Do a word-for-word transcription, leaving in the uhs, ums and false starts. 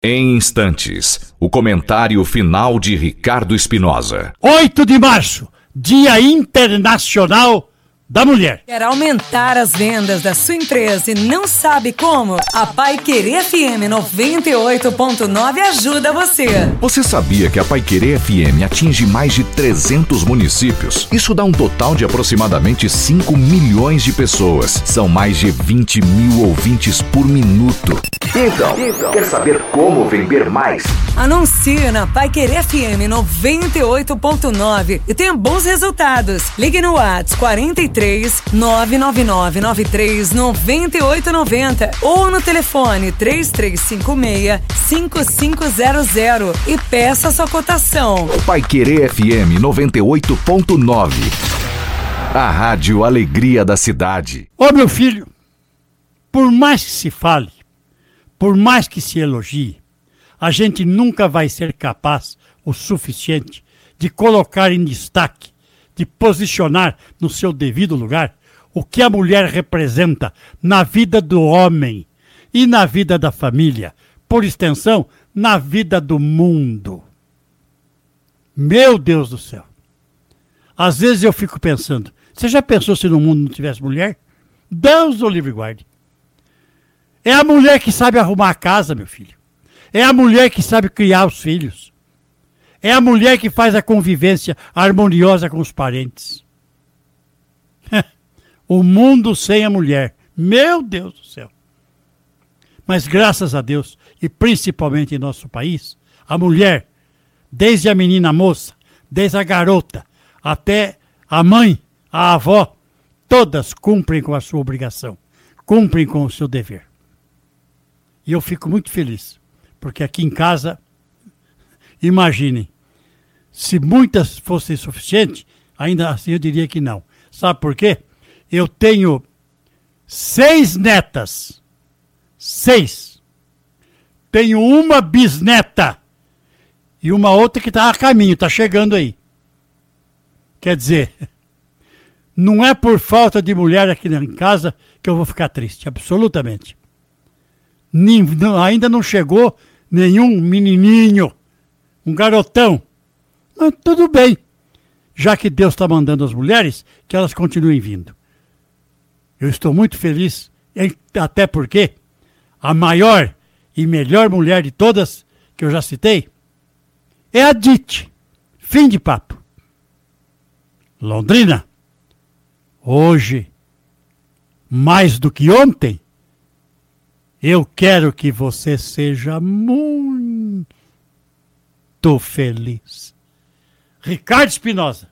Em instantes, o comentário final de Ricardo Espinosa. oito de março, Dia Internacional da Mulher. Quer aumentar as vendas da sua empresa e não sabe como? A Paiquerê F M noventa e oito ponto nove ajuda você. Você sabia que a Paiquerê F M atinge mais de trezentos municípios? Isso dá um total de aproximadamente cinco milhões de pessoas. São mais de vinte mil ouvintes por minuto. Então, então, quer saber como vender mais? Anuncie na Paiquerê F M noventa e oito ponto nove e tenha bons resultados. Ligue no WhatsApp quarenta e três, nove nove nove nove três, nove oito nove zero ou no telefone três três cinco seis, cinco cinco zero zero e peça sua cotação. Paiquerê F M noventa e oito ponto nove. A Rádio Alegria da Cidade. Ô meu filho, por mais que se fale, por mais que se elogie, a gente nunca vai ser capaz o suficiente de colocar em destaque, de posicionar no seu devido lugar o que a mulher representa na vida do homem e na vida da família, por extensão, na vida do mundo. Meu Deus do céu! Às vezes eu fico pensando, você já pensou se no mundo não tivesse mulher? Deus o livre guarde. É a mulher que sabe arrumar a casa, meu filho. É a mulher que sabe criar os filhos. É a mulher que faz a convivência harmoniosa com os parentes. O mundo sem a mulher. Meu Deus do céu. Mas graças a Deus, e principalmente em nosso país, a mulher, desde a menina moça, desde a garota, até a mãe, a avó, todas cumprem com a sua obrigação. Cumprem com o seu dever. E eu fico muito feliz, porque aqui em casa, imaginem, se muitas fossem suficientes, ainda assim eu diria que não. Sabe por quê? Eu tenho seis netas. Seis. Tenho uma bisneta. E uma outra que está a caminho, está chegando aí. Quer dizer, não é por falta de mulher aqui em casa que eu vou ficar triste, absolutamente. Nem, não, ainda não chegou nenhum menininho, um garotão. Mas tudo bem, já que Deus está mandando as mulheres, que elas continuem vindo. Eu estou muito feliz, até porque a maior e melhor mulher de todas que eu já citei é a Dite. Fim de papo. Londrina, hoje, mais do que ontem, eu quero que você seja muito feliz. Ricardo Espinosa.